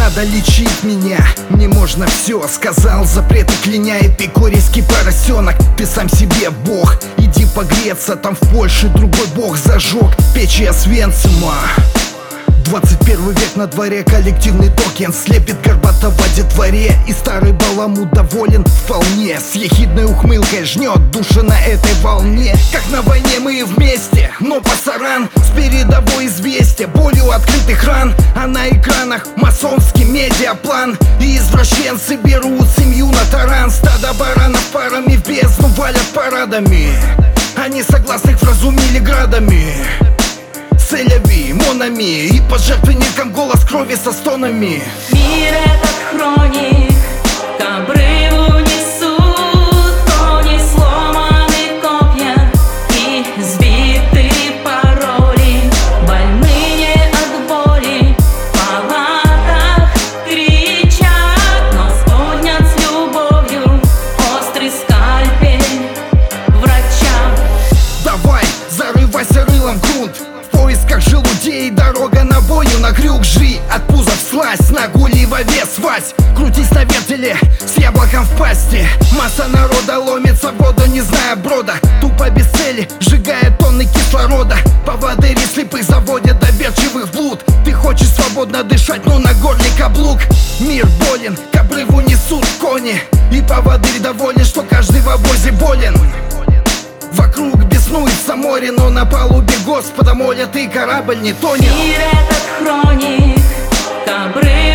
надо лечить меня, мне можно все. Сказал запреты кляня, эпикурейский поросенок. Ты сам себе бог, иди погреться. Там в Польше другой бог зажег печи Освенцима. 21 век на дворе, коллективный токен слепит горбатого детворе. И старый баламут доволен вполне, с ехидной ухмылкой жнет душа на этой волне. Как на войне мы вместе, но пасаран с передовой известия, болью открытых ран. А на экранах масонский медиаплан. И извращенцы берут семью на таран. Стадо баранов парами в бездну валят парадами, а несогласных вразумили градами. Селяви, Монами, и по жертвенникам голос крови со стонами. Мир этот хроник, к обрыву несут кони, сломаны копья и сбиты пароли. Больны не от боли, в палатах кричат, но поднят с любовью острый скальпель врача. Давай, зарывайся рылом в грунт, в поисках желудей дорога на бойню, на крюк жри, от пуза вслазь, на гули во вес вась. Крутись на вертеле с яблоком в пасти. Масса народа ломится в воду, не зная брода, тупо без цели, сжигая тонны кислорода. Поводыри слепых заводят доверчивых в блуд. Ты хочешь свободно дышать, но на горле каблук. Мир болен, к обрыву несут кони, и поводырь доволен, что каждый в обозе болен. Вокруг беснуется море, но на палубе Господа молят, и корабль не тонет. Мир этот хроник, к обрыву